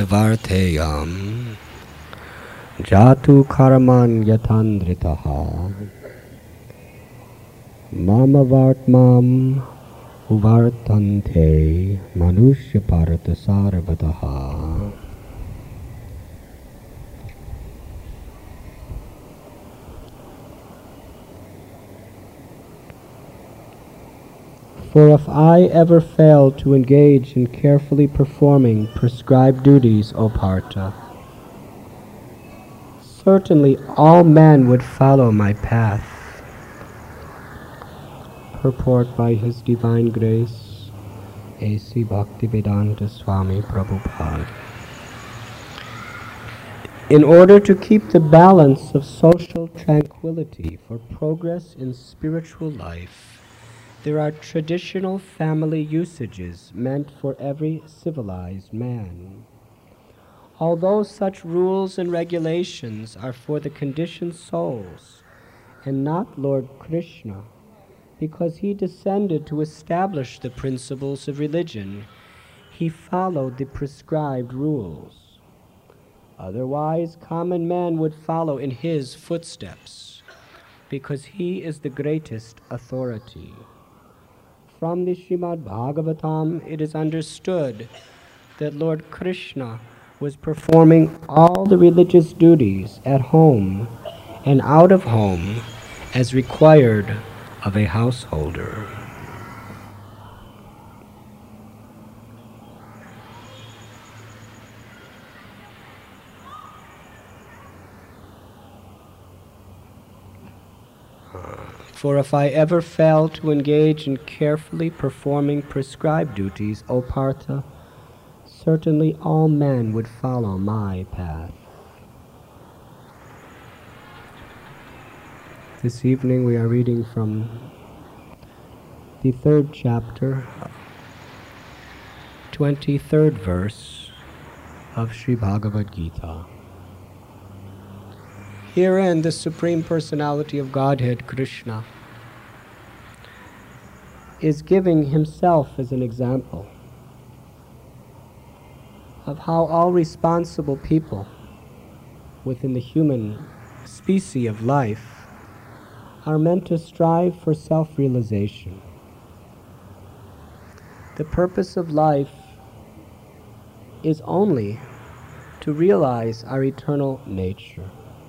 nivartheyam jatu karman yathandritaha mama vartmam uvartante manushya parata sarvataha. For if I ever fail to engage in carefully performing prescribed duties, O Partha, certainly all men would follow my path. Purport by His Divine Grace, A.C. Bhaktivedanta Swami Prabhupada. In order to keep the balance of social tranquility for progress in spiritual life, there are traditional family usages meant for every civilized man. Although such rules and regulations are for the conditioned souls and not Lord Krishna, because he descended to establish the principles of religion, he followed the prescribed rules. Otherwise, common men would follow in his footsteps, because he is the greatest authority. From the Srimad Bhagavatam, it is understood that Lord Krishna was performing all the religious duties at home and out of home as required of a householder. For if I ever fail to engage in carefully performing prescribed duties, O Partha, certainly all men would follow my path. This evening we are reading from the 3rd chapter, 23rd verse of Sri Bhagavad Gita. Herein, the Supreme Personality of Godhead, Krishna, is giving himself as an example of how all responsible people within the human species of life are meant to strive for self-realization. The purpose of life is only to realize our eternal nature.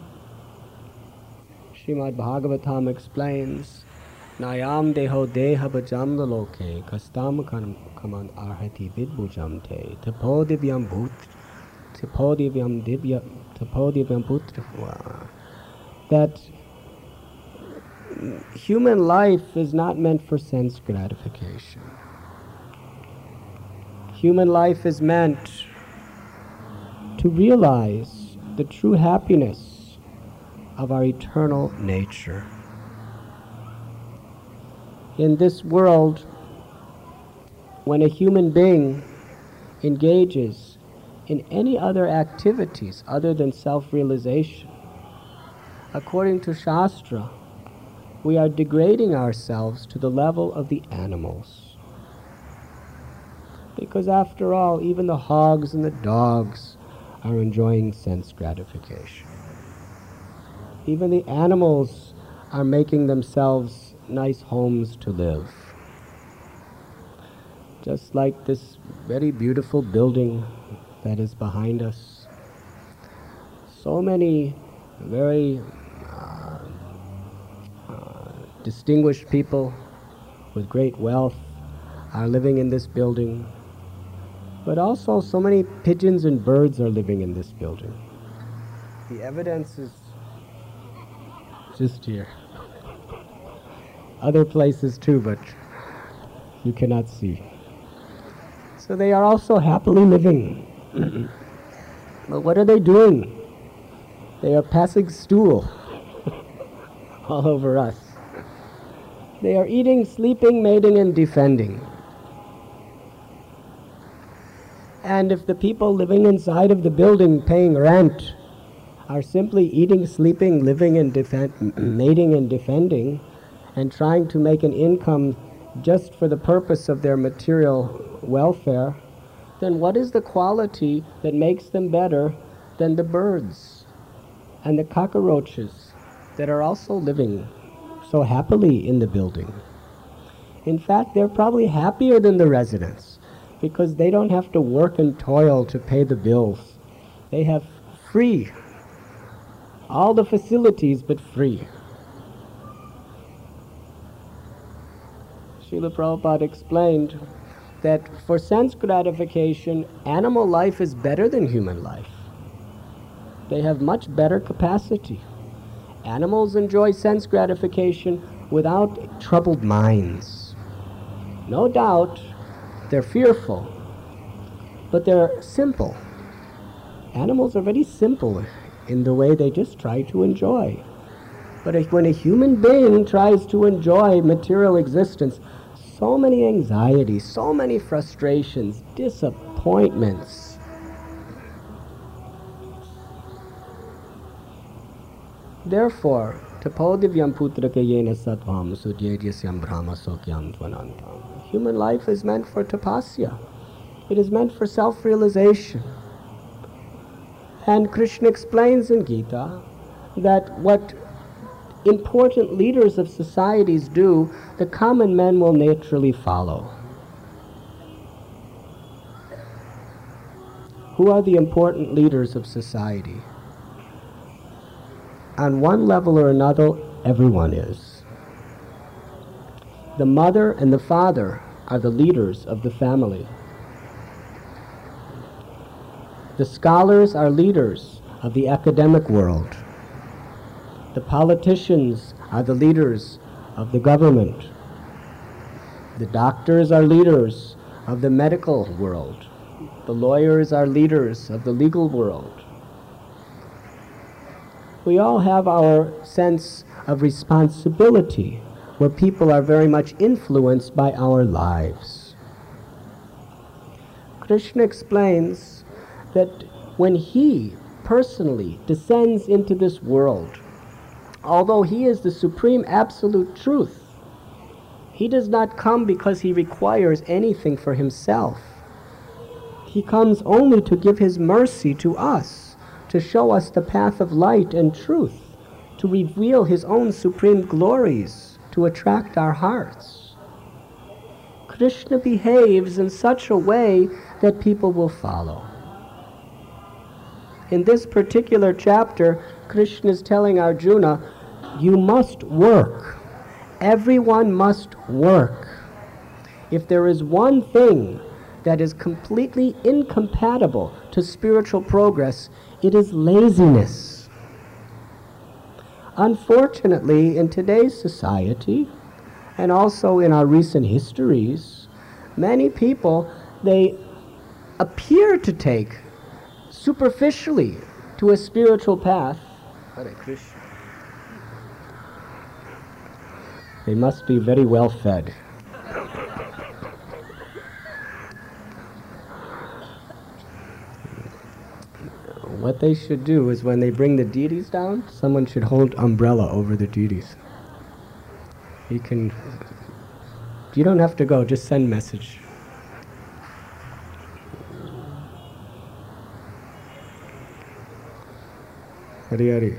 Srimad Bhagavatam explains, Nayam deho deha bhajam loke kastam kaman arhati vidbhujam te tapodivyam putra. That human life is not meant for sense gratification. Human life is meant to realize the true happiness of our eternal nature. In this world, when a human being engages in any other activities other than self-realization, according to Shastra, we are degrading ourselves to the level of the animals. Because after all, even the hogs and the dogs are enjoying sense gratification. Even the animals are making themselves nice homes to live. Just like this very beautiful building that is behind us. So many very distinguished people with great wealth are living in this building. But also so many pigeons and birds are living in this building. The evidence is just here. Other places too, but you cannot see. So they are also happily living. But what are they doing? They are passing stool all over us. They are eating, sleeping, mating, and defending. And if the people living inside of the building paying rent are simply eating, sleeping, living, and mating and defending, and trying to make an income just for the purpose of their material welfare, then what is the quality that makes them better than the birds and the cockroaches that are also living so happily in the building? In fact, they're probably happier than the residents because they don't have to work and toil to pay the bills. They have free, all the facilities but free. Srila Prabhupada explained that for sense gratification, animal life is better than human life. They have much better capacity. Animals enjoy sense gratification without troubled minds. No doubt, they're fearful, but they're simple. Animals are very simple in the way they just try to enjoy. But when a human being tries to enjoy material existence, so many anxieties, so many frustrations, disappointments. Therefore, tapodivyam putraka yena sattvam sudyejasyam brahma sokyam dvanantam. Human life is meant for tapasya. It is meant for self-realization. And Krishna explains in Gita that what important leaders of societies do, the common men will naturally follow. Who are the important leaders of society? On one level or another, everyone is. The mother and the father are the leaders of the family. The scholars are leaders of the academic world. The politicians are the leaders of the government. The doctors are leaders of the medical world. The lawyers are leaders of the legal world. We all have our sense of responsibility, where people are very much influenced by our lives. Krishna explains that when he personally descends into this world, although he is the supreme absolute truth, he does not come because he requires anything for himself. He comes only to give his mercy to us, to show us the path of light and truth, to reveal his own supreme glories, to attract our hearts. Krishna behaves in such a way that people will follow. In this particular chapter, Krishna is telling Arjuna, you must work. Everyone must work. If there is one thing that is completely incompatible to spiritual progress, it is laziness. Unfortunately, in today's society, and also in our recent histories, many people, they appear to take superficially to a spiritual path. Hare Krishna. They must be very well fed. What they should do is when they bring the deities down, someone should hold umbrella over the deities. You don't have to go, just send message. Hari Hari.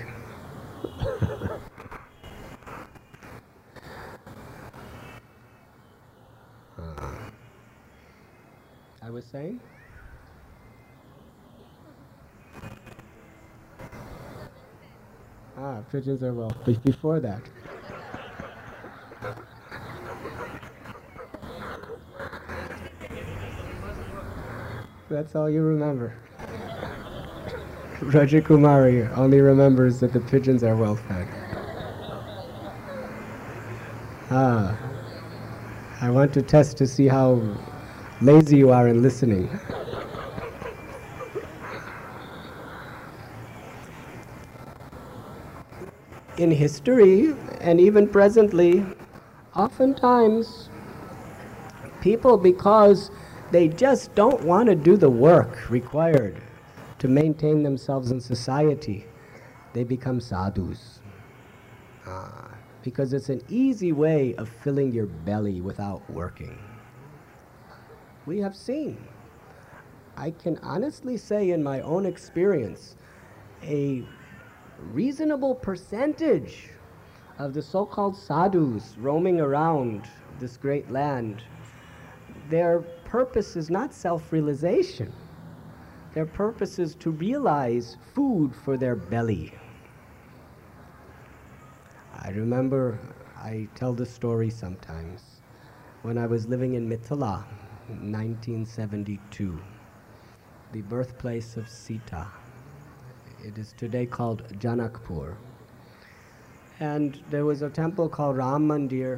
I was saying? Pigeons are well. But before that. That's all you remember. Raja Kumari only remembers that the pigeons are well fed. I want to test to see how lazy you are in listening. In history, and even presently, oftentimes people, because they just don't want to do the work required to maintain themselves in society, they become sadhus. Because it's an easy way of filling your belly without working. We have seen I can honestly say in my own experience, a reasonable percentage of the so-called sadhus roaming around this great land, their purpose is not self-realization. Their purpose is to realize food for their belly. I remember, I tell this story sometimes, when I was living in Mithila in 1972, the birthplace of Sita. It is today called Janakpur. And there was a temple called Ram Mandir.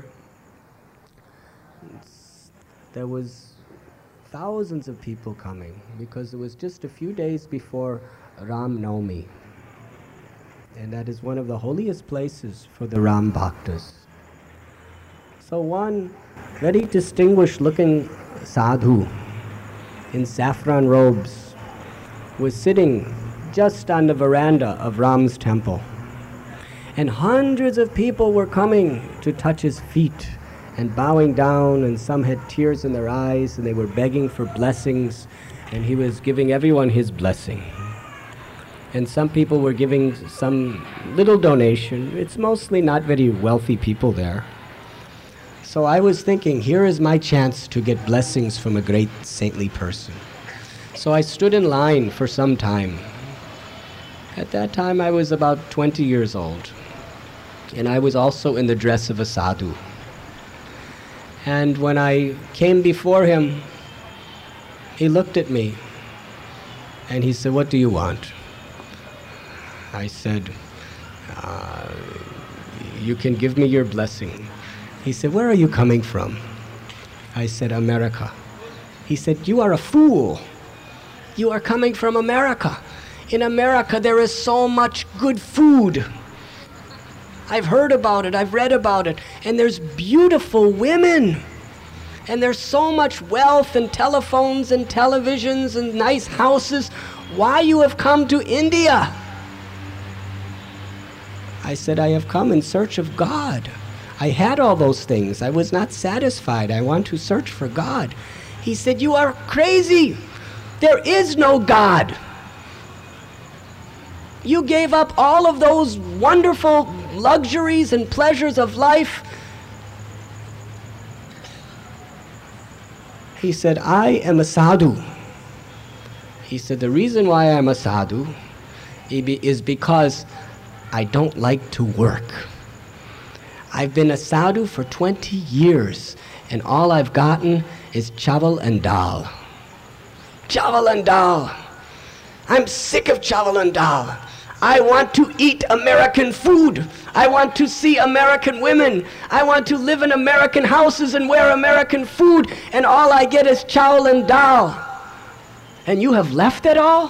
There was thousands of people coming because it was just a few days before Ram Navami. And that is one of the holiest places for the Ram Bhaktas. So one very distinguished looking sadhu in saffron robes was sitting just on the veranda of Ram's temple. And hundreds of people were coming to touch his feet and bowing down, and some had tears in their eyes and they were begging for blessings, and he was giving everyone his blessing. And some people were giving some little donation. It's mostly not very wealthy people there. So I was thinking, here is my chance to get blessings from a great saintly person. So I stood in line for some time. At that time I was about 20 years old. And I was also in the dress of a sadhu. And when I came before him, he looked at me and he said, "What do you want?" I said, "You can give me your blessing." He said, "Where are you coming from?" I said, "America." He said, "You are a fool. You are coming from America. In America there is so much good food. I've heard about it, I've read about it, and there's beautiful women, and there's so much wealth and telephones and televisions and nice houses. Why you have come to India?" I said, "I have come in search of God. I had all those things. I was not satisfied. I want to search for God." He said, "You are crazy. There is no God. You gave up all of those wonderful luxuries and pleasures of life." He said, "I am a sadhu." He said, "The reason why I'm a sadhu is because I don't like to work. I've been a sadhu for 20 years, and all I've gotten is chawal and dal. Chawal and dal. I'm sick of chawal and dal. I want to eat American food. I want to see American women. I want to live in American houses and wear American food, and all I get is chawal and dal. And you have left it all?"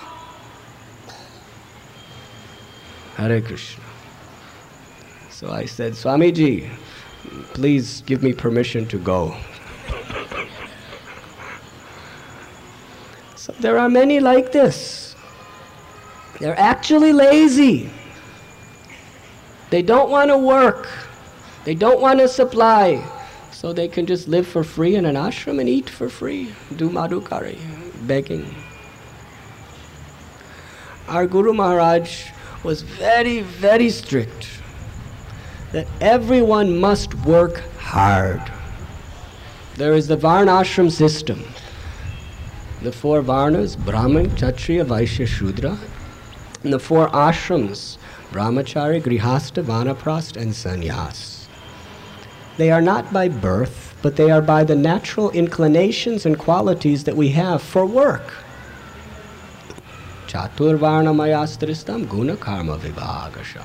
Hare Krishna. So I said, "Swamiji, please give me permission to go." So there are many like this. They're actually lazy. They don't want to work. They don't want to supply. So they can just live for free in an ashram and eat for free. Do madhukari, begging. Our Guru Maharaj was very, very strict that everyone must work hard. There is the Varnashram system. The 4 Varnas, Brahman, Kshatriya, Vaishya, Shudra. And the 4 ashrams, Brahmachari, Grihastha, Vanaprastha, and Sannyas. They are not by birth, but they are by the natural inclinations and qualities that we have for work. Chatur Varna Mayastristam Guna Karma Vibhagasha.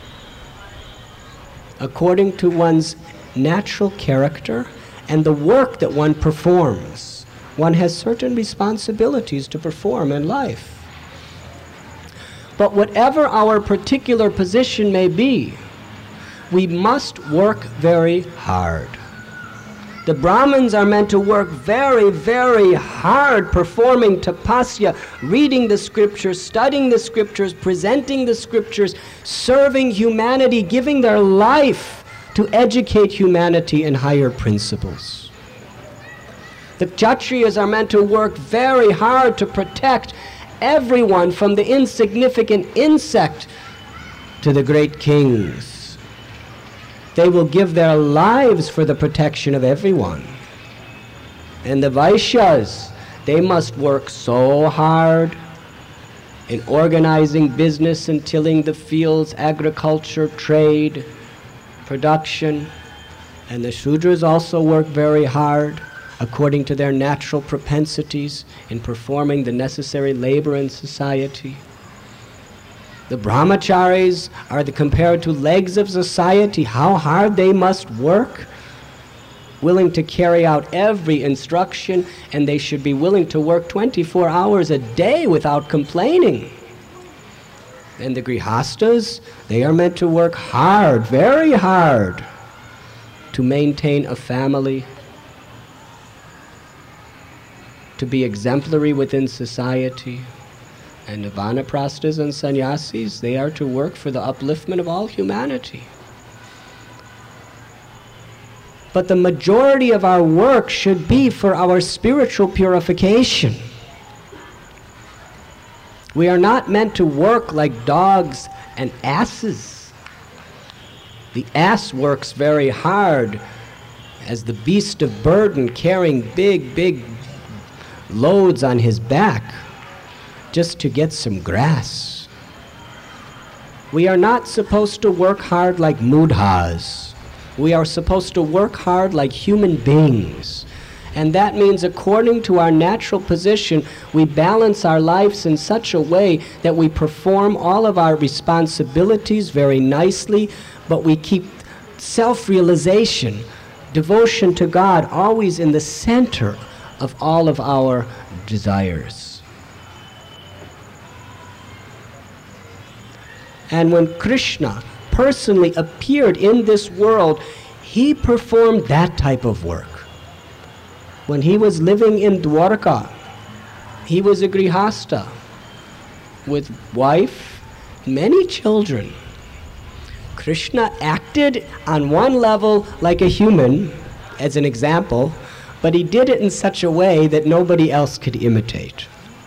According to one's natural character and the work that one performs, one has certain responsibilities to perform in life. But whatever our particular position may be, we must work very hard. The Brahmins are meant to work very, very hard performing tapasya, reading the scriptures, studying the scriptures, presenting the scriptures, serving humanity, giving their life to educate humanity in higher principles. The Kshatriyas are meant to work very hard to protect everyone, from the insignificant insect to the great kings. They will give their lives for the protection of everyone. And the Vaishyas, they must work so hard in organizing business and tilling the fields, agriculture, trade, production. And the Shudras also work very hard according to their natural propensities in performing the necessary labor in society. The brahmacharis are compared to legs of society, how hard they must work, willing to carry out every instruction, and they should be willing to work 24 hours a day without complaining. And the grihastas, they are meant to work hard, very hard, to maintain a family, to be exemplary within society. And the vanaprasthas and sannyasis, they are to work for the upliftment of all humanity. But the majority of our work should be for our spiritual purification. We are not meant to work like dogs and asses. The ass works very hard as the beast of burden, carrying big loads on his back just to get some grass. We are not supposed to work hard like mudhas. We are supposed to work hard like human beings. And that means, according to our natural position, we balance our lives in such a way that we perform all of our responsibilities very nicely, but we keep self-realization, devotion to God, always in the center of all of our desires. And when Krishna personally appeared in this world, he performed that type of work. When he was living in Dwarka, he was a grihasta with wife, many children. Krishna acted on one level like a human, as an example, but he did it in such a way that nobody else could imitate.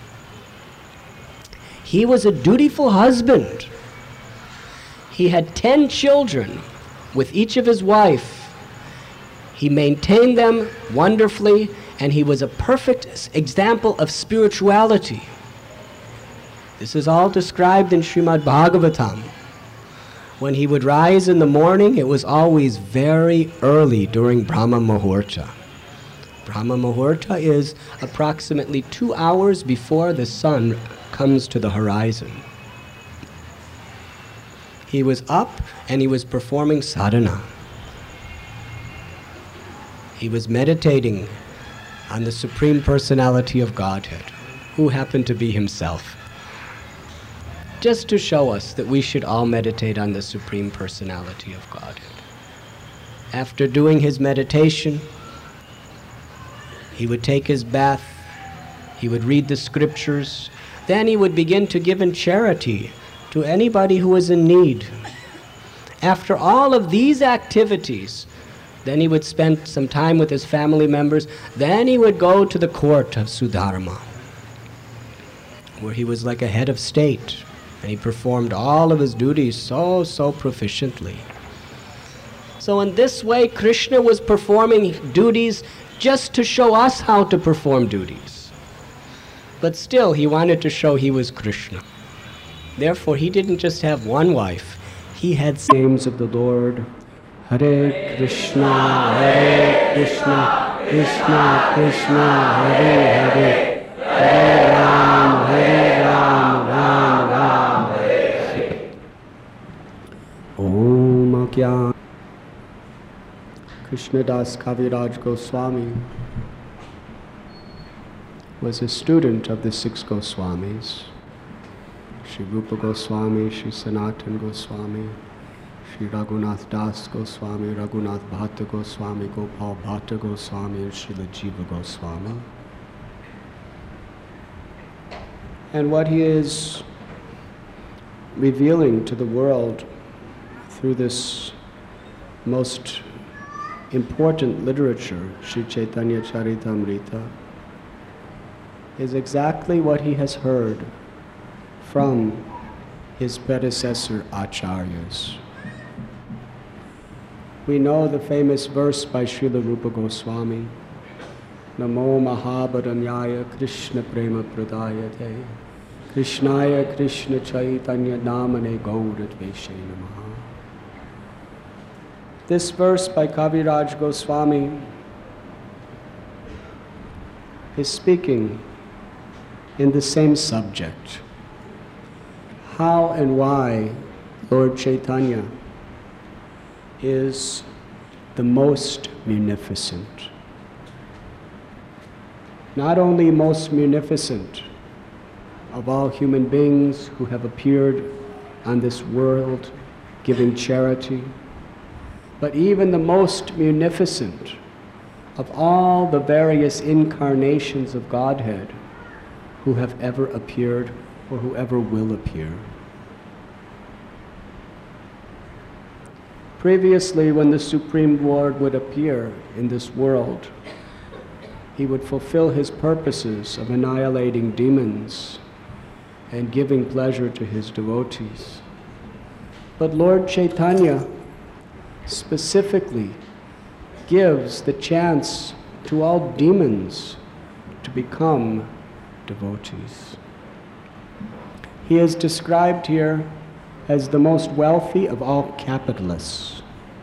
He was a dutiful husband. He had 10 children with each of his wife. He maintained them wonderfully, and he was a perfect example of spirituality. This is all described in Srimad Bhagavatam. When he would rise in the morning, it was always very early during Brahma Muhurta. Brahma Muhurta is approximately 2 hours before the sun comes to the horizon. He was up and he was performing sadhana. He was meditating on the Supreme Personality of Godhead, who happened to be himself, just to show us that we should all meditate on the Supreme Personality of Godhead. After doing his meditation, he would take his bath, he would read the scriptures, then he would begin to give in charity to anybody who was in need. After all of these activities, then he would spend some time with his family members, then he would go to the court of Sudharma, where he was like a head of state, and he performed all of his duties so proficiently. So in this way, Krishna was performing duties just to show us how to perform duties. But still, he wanted to show he was Krishna. Therefore, he didn't just have one wife. He had names of the Lord. Hare Krishna, Krishna Krishna, Hare Hare, Hare Ram, Ram Ram, Hare. Om Agyan. Krishnadas Kaviraj Goswami was a student of the 6 Goswamis. Shri Rupa Goswami, Shri Sanatan Goswami, Shri Raghunath Das Goswami, Raghunath Bhatta Goswami, Gopal Bhatta Goswami, and Srila Jiva Goswami. And what he is revealing to the world through this most important literature, Sri Chaitanya Charitamrita, is exactly what he has heard from his predecessor acharyas. We know the famous verse by Srila Rupa Goswami, Namo Mahabharanyaya Krishna Prema Pradayate Krishnaya Krishna Chaitanya Namane Gauradveshe Namaha. This verse by Kaviraj Goswami is speaking in the same subject. How and why Lord Chaitanya is the most munificent. Not only most munificent of all human beings who have appeared on this world giving charity, but even the most munificent of all the various incarnations of Godhead who have ever appeared or who ever will appear. Previously, when the Supreme Lord would appear in this world, he would fulfill his purposes of annihilating demons and giving pleasure to his devotees. But Lord Chaitanya specifically gives the chance to all demons to become devotees. He is described here as the most wealthy of all capitalists.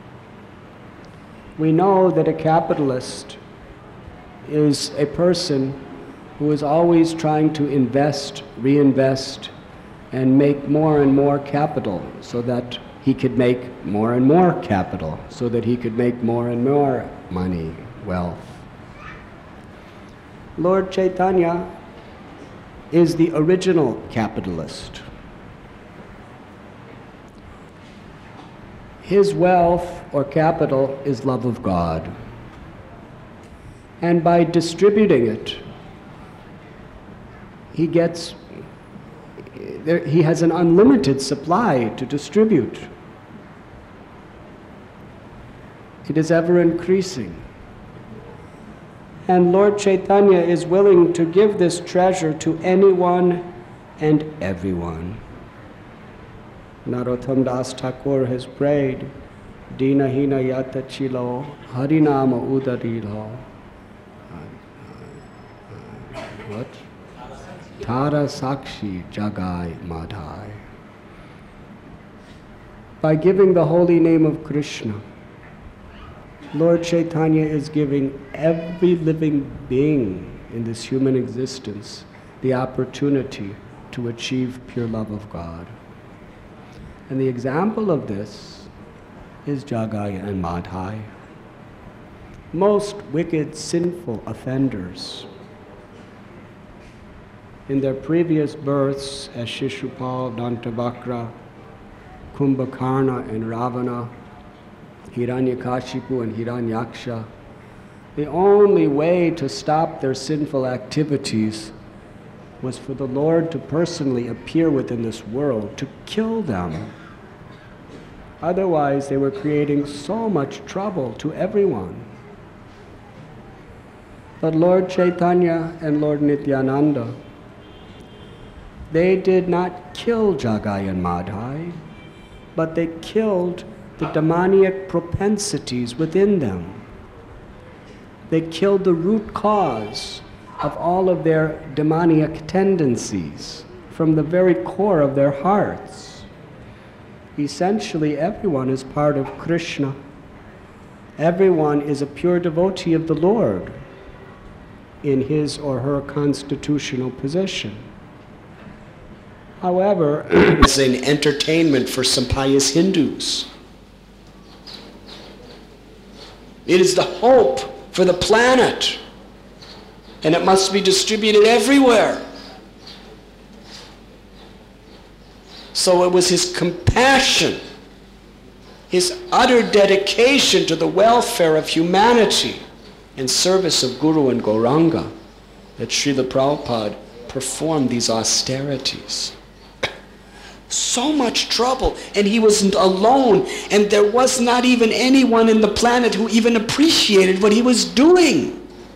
We know that a capitalist is a person who is always trying to invest, reinvest, and make more and more capital so that he could make more and more capital, so that he could make more and more money, wealth. Lord Chaitanya is the original capitalist. His wealth or capital is love of God. And by distributing it, he has an unlimited supply to distribute. It is ever increasing. And Lord Chaitanya is willing to give this treasure to anyone and everyone. Narottam Das Thakur has prayed, Dina Hina Yata Chilo, Harinama Udarilo. What? Tara Sakshi Jagai Madhai. By giving the holy name of Krishna, Lord Chaitanya is giving every living being in this human existence the opportunity to achieve pure love of God. And the example of this is Jagai and Madhai. Most wicked, sinful offenders in their previous births as Shishupal, Dantavakra, Kumbhakarna and Ravana, Hiranyakashipu and Hiranyaksha, the only way to stop their sinful activities was for the Lord to personally appear within this world to kill them. Otherwise, they were creating so much trouble to everyone. But Lord Chaitanya and Lord Nityananda, they did not kill Jagai and Madhai, but they killed the demoniac propensities within them. They killed the root cause of all of their demoniac tendencies from the very core of their hearts. Essentially, everyone is part of Krishna. Everyone is a pure devotee of the Lord in his or her constitutional position. However, it's an entertainment for some pious Hindus. It is the hope for the planet, and it must be distributed everywhere. So it was his compassion, his utter dedication to the welfare of humanity in service of Guru and Gauranga that Srila Prabhupada performed these austerities. So much trouble, and he was alone, and there was not even anyone in the planet who even appreciated what he was doing.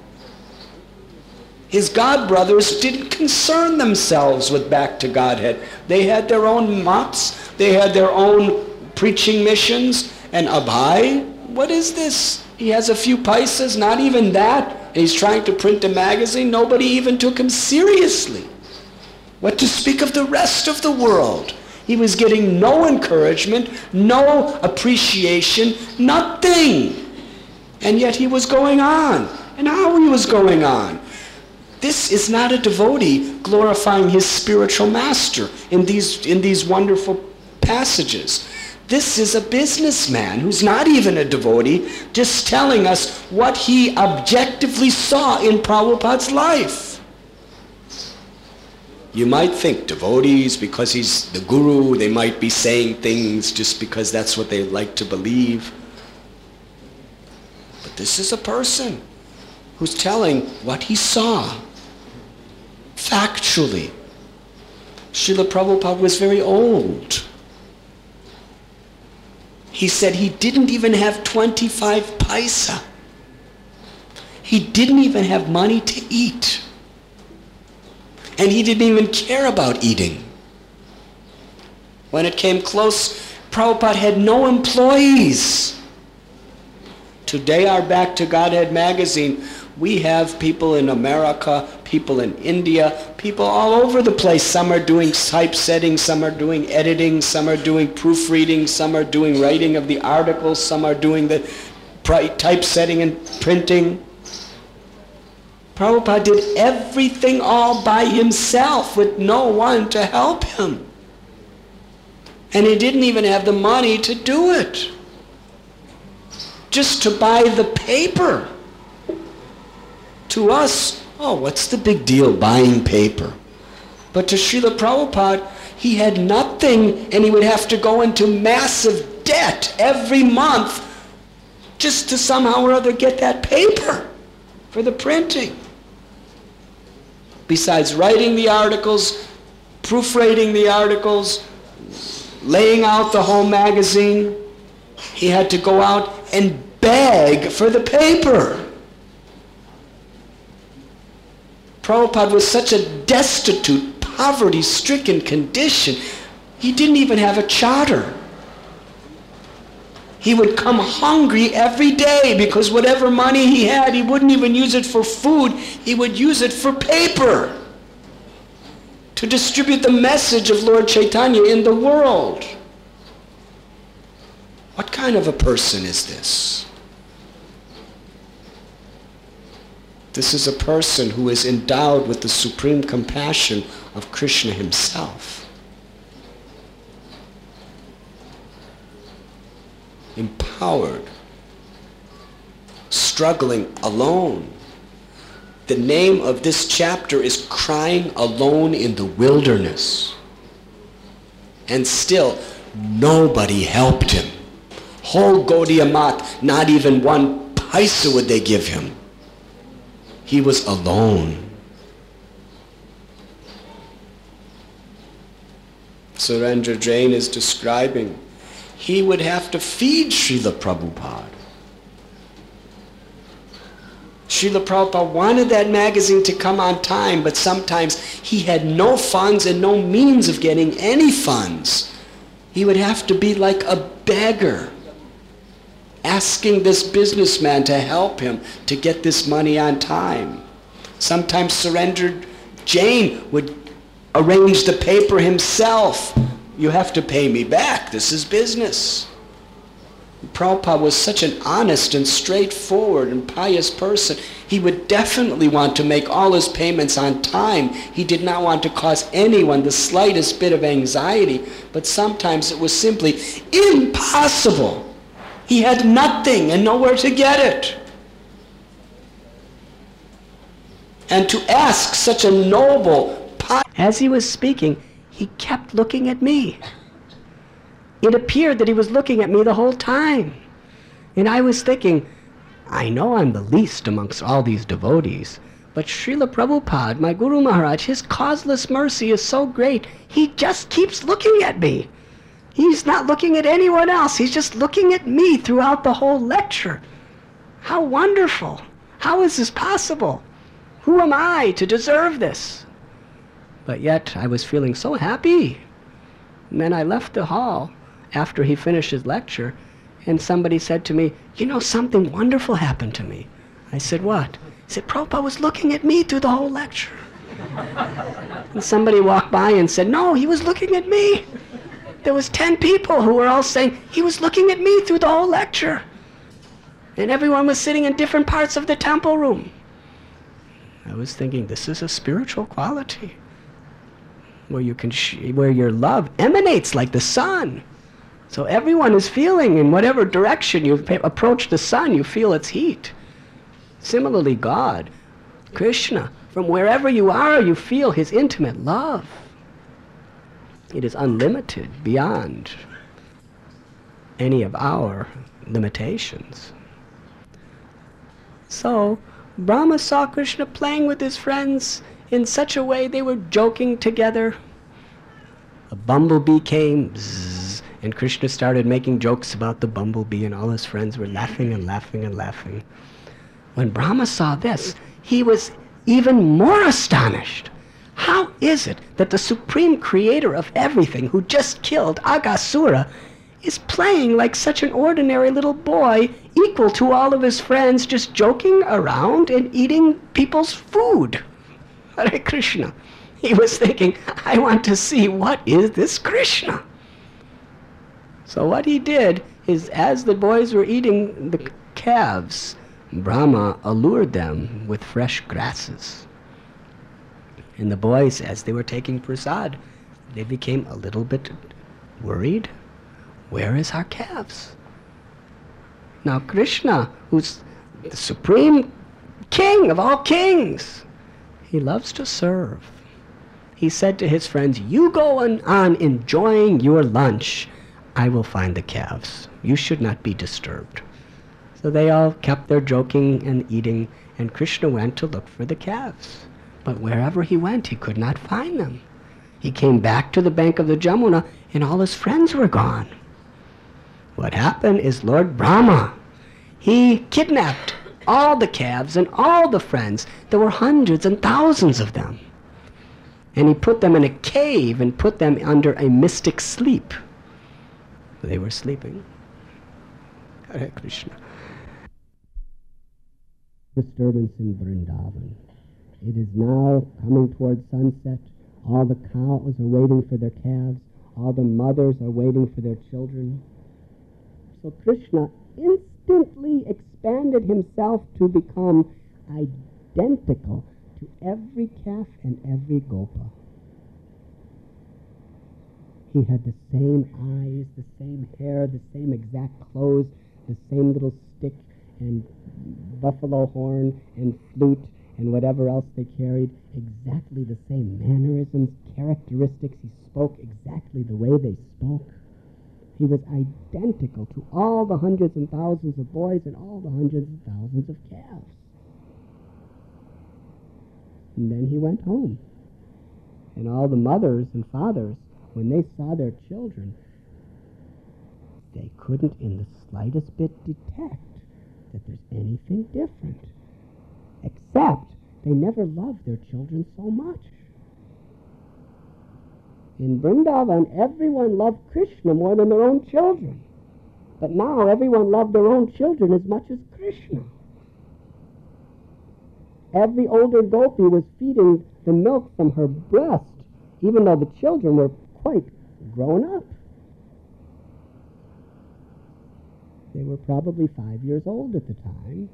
His god brothers didn't concern themselves with Back to Godhead. They had their own motts, they had their own preaching missions, and Abhay, what is this? He has a few paisas, not even that, and he's trying to print a magazine. Nobody even took him seriously. What to speak of the rest of the world? He was getting no encouragement, no appreciation, nothing. And yet he was going on. And how he was going on? This is not a devotee glorifying his spiritual master in these wonderful passages. This is a businessman who's not even a devotee, just telling us what he objectively saw in Prabhupada's life. You might think devotees, because he's the guru, they might be saying things just because that's what they like to believe. But this is a person who's telling what he saw, factually. Srila Prabhupada was very old. He said he didn't even have 25 paisa. He didn't even have money to eat. And he didn't even care about eating. When it came close, Prabhupada had no employees. Today, our Back to Godhead magazine, we have people in America, people in India, people all over the place. Some are doing typesetting, some are doing editing, some are doing proofreading, some are doing writing of the articles, some are doing the typesetting and printing. Prabhupada did everything all by himself with no one to help him. And he didn't even have the money to do it. Just to buy the paper. To us, oh, what's the big deal buying paper? But to Srila Prabhupada, he had nothing, and he would have to go into massive debt every month just to somehow or other get that paper for the printing. Besides writing the articles, proofreading the articles, laying out the whole magazine, he had to go out and beg for the paper. Prabhupada was such a destitute, poverty-stricken condition, he didn't even have a charter. He would come hungry every day because whatever money he had, he wouldn't even use it for food. He would use it for paper to distribute the message of Lord Chaitanya in the world. What kind of a person is this? This is a person who is endowed with the supreme compassion of Krishna himself. Empowered, struggling alone. The name of this chapter is Crying Alone in the Wilderness. And still, nobody helped him. Whole Gaudiya Math, not even one paisa would they give him. He was alone. Surendra Jain is describing he would have to feed Srila Prabhupada. Srila Prabhupada wanted that magazine to come on time, but sometimes he had no funds and no means of getting any funds. He would have to be like a beggar, asking this businessman to help him to get this money on time. Sometimes Surendra Jain would arrange the paper himself. You have to pay me back. This is business. Prabhupada was such an honest and straightforward and pious person. He would definitely want to make all his payments on time. He did not want to cause anyone the slightest bit of anxiety, but sometimes it was simply impossible. He had nothing and nowhere to get it. And to ask such a noble, as he was speaking, he kept looking at me. It appeared that he was looking at me the whole time. And I was thinking, I know I'm the least amongst all these devotees, But Srila Prabhupada, my Guru Maharaj, his causeless mercy is so great, he just keeps looking at me. He's not looking at anyone else. He's just looking at me throughout the whole lecture. How wonderful. How is this possible? Who am I to deserve this? But yet I was feeling so happy. And then I left the hall after he finished his lecture, and somebody said to me, you know, something wonderful happened to me. I said, what? He said, Prabhupada was looking at me through the whole lecture. And somebody walked by and said, no, he was looking at me. There was 10 people who were all saying, he was looking at me through the whole lecture. And everyone was sitting in different parts of the temple room. I was thinking, this is a spiritual quality where you can where your love emanates like the sun. So everyone is feeling, in whatever direction you approach the sun, you feel its heat. Similarly, God, Krishna, from wherever you are, you feel his intimate love. It is unlimited, beyond any of our limitations. So Brahma saw Krishna playing with his friends in such a way they were joking together. A bumblebee came, bzzz, and Krishna started making jokes about the bumblebee, and all his friends were laughing and laughing and laughing. When Brahma saw this, he was even more astonished. How is it that the supreme creator of everything, who just killed Aghasura, is playing like such an ordinary little boy, equal to all of his friends, just joking around and eating people's food? Hare Krishna. He was thinking, I want to see what is this Krishna. So what he did is, as the boys were eating the calves, Brahma allured them with fresh grasses. And the boys, as they were taking prasad, they became a little bit worried. Where is our calves? Now Krishna, who's the supreme king of all kings, he loves to serve. He said to his friends, you go on enjoying your lunch. I will find the calves. You should not be disturbed. So they all kept their joking and eating, and Krishna went to look for the calves. But wherever he went, he could not find them. He came back to the bank of the Jamuna, and all his friends were gone. What happened is Lord Brahma, he kidnapped all the calves and all the friends. There were hundreds and thousands of them. And he put them in a cave and put them under a mystic sleep. They were sleeping. Hare Krishna. Disturbance in Vrindavan. It is now coming towards sunset. All the cows are waiting for their calves. All the mothers are waiting for their children. So Krishna instantly expanded himself to become identical to every calf and every gopa. He had the same eyes, the same hair, the same exact clothes, the same little stick and buffalo horn and flute and whatever else they carried, exactly the same mannerisms, characteristics. He spoke exactly the way they spoke. He was identical to all the hundreds and thousands of boys and all the hundreds and thousands of calves. And then he went home. And all the mothers and fathers, when they saw their children, they couldn't in the slightest bit detect that there's anything different, except they never loved their children so much. In Vrindavan, everyone loved Krishna more than their own children. But now everyone loved their own children as much as Krishna. Every older gopi was feeding the milk from her breast, even though the children were quite grown up. They were probably 5 years old at the time.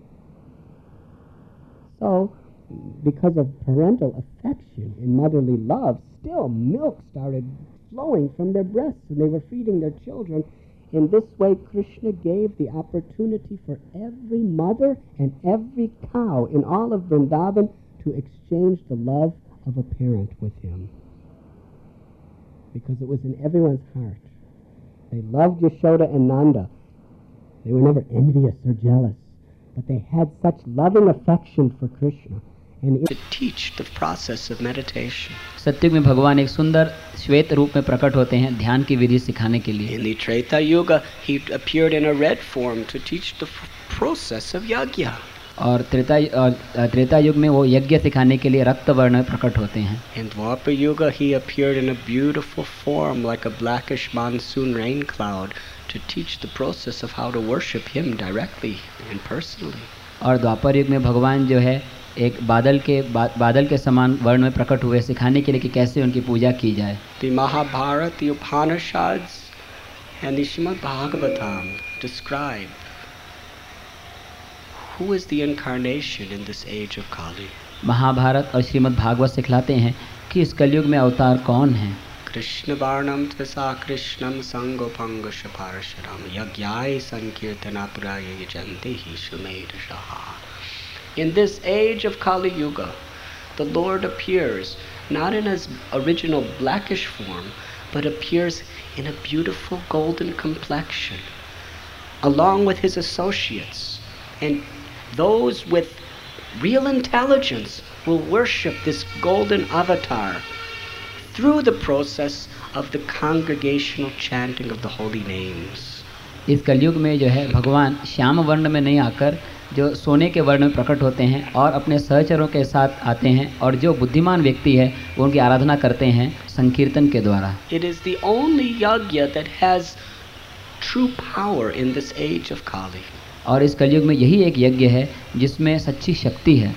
So, because of parental affection and motherly love, still milk started flowing from their breasts, and they were feeding their children. In this way, Krishna gave the opportunity for every mother and every cow in all of Vrindavan to exchange the love of a parent with him, because it was in everyone's heart. They loved Yashoda and Nanda. They were never envious or jealous, but they had such loving affection for Krishna. and to teach the process of meditation. सत्युग में भगवान एक सुंदर श्वेत रूप में प्रकट होते हैं ध्यान की विधि सिखाने के लिए। In the Treta Yuga, he appeared in a red form to teach the process of yajna. और त्रेता युग में वो यज्ञ सिखाने के लिए रक्त वर्ण में प्रकट होते हैं। In Dwapar Yuga, he appeared in a beautiful form like a blackish monsoon rain cloud to teach the process of how to worship him directly and personally. और द्वापर युग में भगवान जो है एक बादल के समान वर्ण में प्रकट हुए सिखाने के लिए कि कैसे उनकी पूजा की जाए। The Mahabharata, the Upanishads, and the Srimad Bhagavatam describe who is the incarnation in this age of Kali. Mahabharat और श्रीमद् भागवत सिखलाते हैं कि इस कलयुग में अवतार कौन है। Krishna Varnam Tvasa Krishnam Sangopanga Shaparasharam Yagyai Sankirtana Puraya Yajantihi Shumedashaha. In this age of Kali Yuga, the Lord appears not in his original blackish form, but appears in a beautiful golden complexion, along with his associates. And those with real intelligence will worship this golden avatar through the process of the congregational chanting of the holy names. इस कलयुग में जो है भगवान श्याम वर्ण में नहीं आकर जो सोने के वर्ण में प्रकट होते हैं और अपने सहचरों के साथ आते हैं और जो बुद्धिमान व्यक्ति है वो उनकी आराधना करते हैं संकीर्तन के द्वारा। It is the only yajna that has true power in this age of Kali. और इस कलयुग में यही एक यज्ञ है जिसमें सच्ची शक्ति है।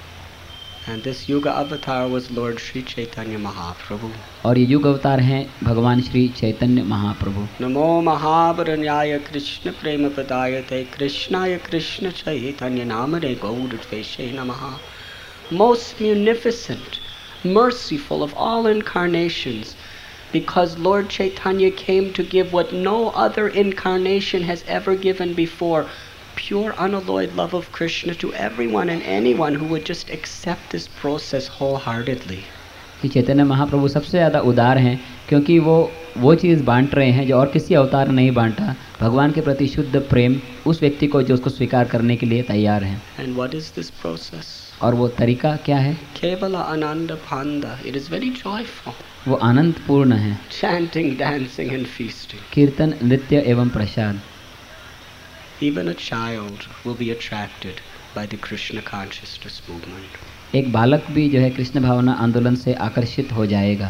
And this Yuga avatar was Lord Sri Chaitanya Mahaprabhu. और ये युग अवतार हैं भगवान Shri Chaitanya Mahaprabhu. Namo Mahabharanyaya Krishna Prema Padayate Krishnaya Krishna Chaitanya Namare Gaudadveshe Namaha. Most munificent, merciful of all incarnations, because Lord Chaitanya came to give what no other incarnation has ever given before, pure unalloyed love of Krishna to everyone and anyone who would just accept this process wholeheartedly. कि चैतन्य महाप्रभु सबसे ज़्यादा उदार हैं क्योंकि वो चीज़ बांट रहे हैं जो और किसी अवतार ने नहीं बांटा, भगवान के प्रति शुद्ध प्रेम उस व्यक्ति को जो उसको स्वीकार करने के लिए तैयार हैं। And what is this process? और वो तरीका क्या है? Kevala Ananda Panda. It is very joyful. वो आनंद पूर्ण है। Chanting, dancing and feasting. कीर्तन, नृत्य एवं प्रसाद। Even a child will be attracted by the Krishna consciousness movement. एक बालक भी जो है कृष्ण भावना आंदोलन से आकर्षित हो जाएगा।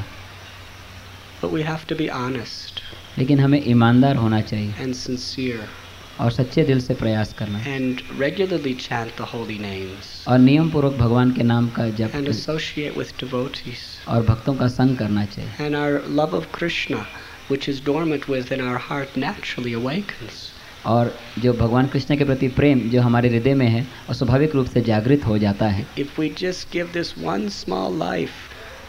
But we have to be honest लेकिन हमें ईमानदार होना चाहिए and sincere और सच्चे दिल से प्रयास करना and regularly chant the holy names और नियम पूर्वक भगवान के नाम का जप and associate with devotees. और भक्तों का संग करना चाहिए। And our love of Krishna, which is dormant within our heart, naturally awakens. और जो भगवान कृष्ण के प्रति प्रेम जो हमारे हृदय में है और स्वाभाविक रूप से जागृत हो जाता है। If we just give this one small life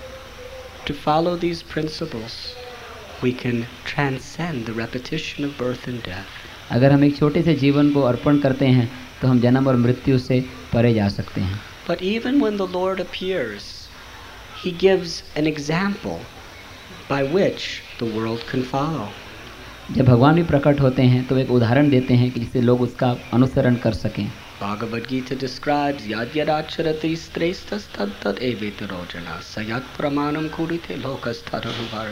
to follow these principles, we can transcend the repetition of birth and death. अगर हम एक छोटे से जीवन को अर्पण करते हैं तो हम जन्म और मृत्यु से परे जा सकते हैं। But even when the Lord appears, He gives an example by which the world can follow. जब भगवान भी प्रकट होते हैं तो एक उदाहरण देते हैं कि जिससे लोग उसका अनुसरण कर सकें। Bhagavad Gita describes yadyaracharati srestas tad tad evetarojana sayat pramanam kurite lokas tadanuvar